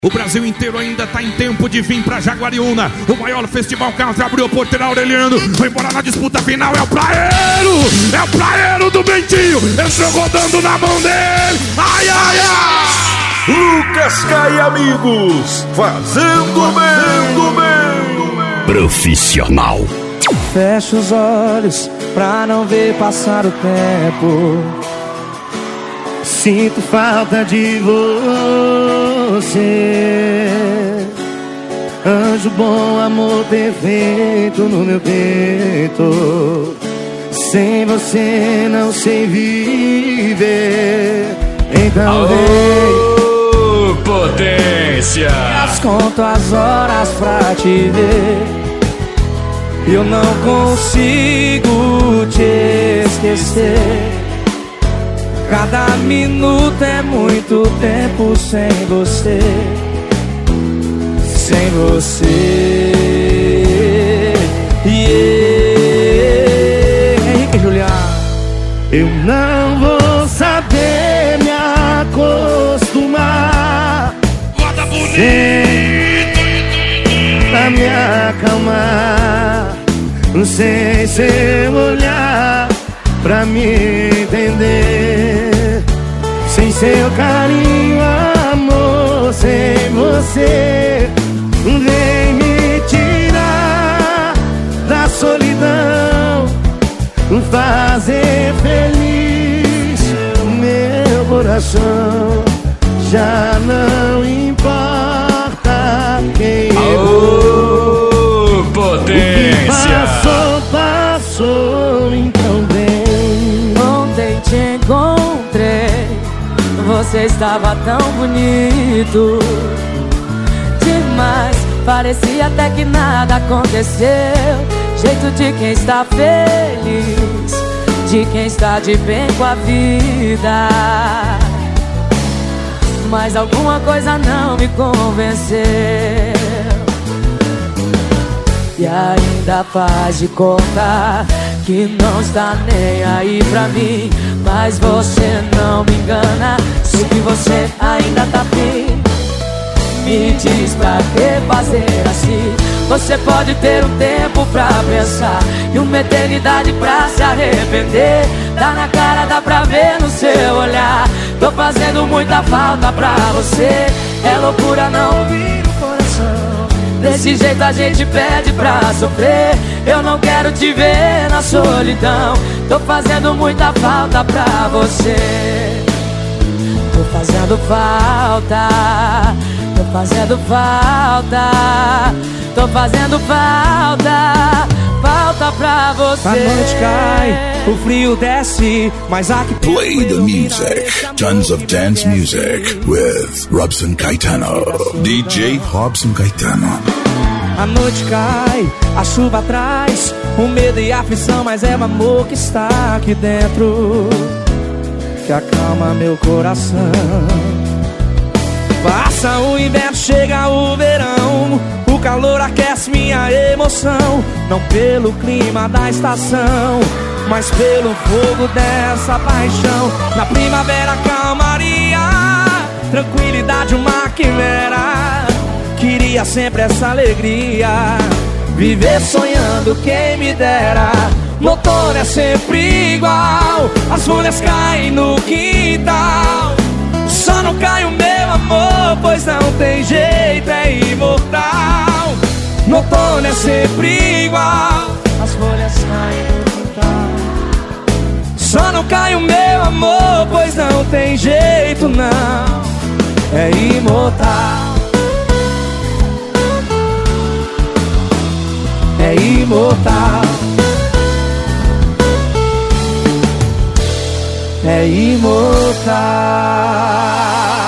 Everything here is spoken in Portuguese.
O Brasil inteiro ainda tá em tempo de vir pra Jaguariúna. O maior festival country abriu a porteira Aureliano. Foi embora na disputa final, é o Praeiro! É o Praeiro do Bentinho! Entrou rodando na mão dele! Ai, ai, ai! Lucas K e amigos, fazendo bem! Profissional. Fecho os olhos pra não ver passar o tempo. Sinto falta de você. Anjo bom, amor perfeito no meu peito. Sem você não sei viver. Então vem, potência. conto as horas pra te ver. Eu não consigo te esquecer. Cada minuto é muito tempo sem você. Sem você. Henrique e Juliano. Eu não vou saber me acostumar. Roda bonito! Pra me acalmar. Não sei se eu olhar pra me entender. Sem seu carinho, amor, sem você. Vem me tirar da solidão, fazer feliz meu coração. Já não importa quem errou. Potência. Passou, então vem. Ontem te encontrei, você estava tão bonito demais, parecia até que nada aconteceu. Jeito de quem está feliz, de quem está de bem com a vida. Mas alguma coisa não me convenceu. E ainda faz de conta que não está nem aí pra mim. Mas você não me engana, sei que você ainda tá bem. Me diz pra que fazer assim? Você pode ter um tempo pra pensar e uma eternidade pra se arrepender. Dá na cara, dá pra ver no seu olhar. Tô fazendo muita falta pra você. É loucura não ouvir o coração. Desse jeito a gente pede pra sofrer. Eu não quero te ver na solidão. Tô fazendo muita falta pra você. Tô fazendo falta. Tô fazendo falta. Tô fazendo falta. Falta pra você. A noite cai, o frio desce, mas aqui Play the music. Tons of dance music with Robson Caetano. DJ Robson Caetano. a noite cai, a chuva traz o medo e a aflição, mas é o amor que está aqui dentro que acalma meu coração. Passa o inverno, chega o verão, o calor aquece minha emoção. Não pelo clima da estação, mas pelo fogo dessa paixão. Na primavera calmaria, tranquilidade uma quimera. Queria sempre essa alegria, viver sonhando quem me dera. No outono é sempre igual, as folhas caem no quintal. Só não cai o meu amor, pois não tem jeito, é imortal. No outono é sempre igual, as folhas caem no quintal. Só não cai o meu amor, pois não tem jeito não, é imortal. É imortal. É imortal.